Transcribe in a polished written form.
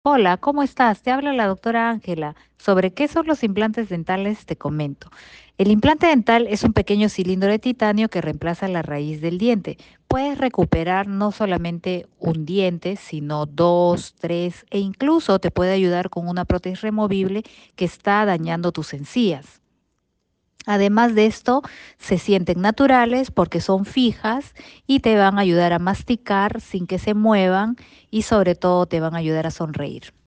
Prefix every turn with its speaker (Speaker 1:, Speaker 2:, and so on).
Speaker 1: Hola, ¿cómo estás? Te habla la doctora Ángela. Sobre qué son los implantes dentales te comento. El implante dental es un pequeño cilindro de titanio que reemplaza la raíz del diente. Puedes recuperar no solamente un diente, sino dos, tres e incluso te puede ayudar con una prótesis removible que está dañando tus encías. Además de esto, se sienten naturales porque son fijas y te van a ayudar a masticar sin que se muevan y sobre todo te van a ayudar a sonreír.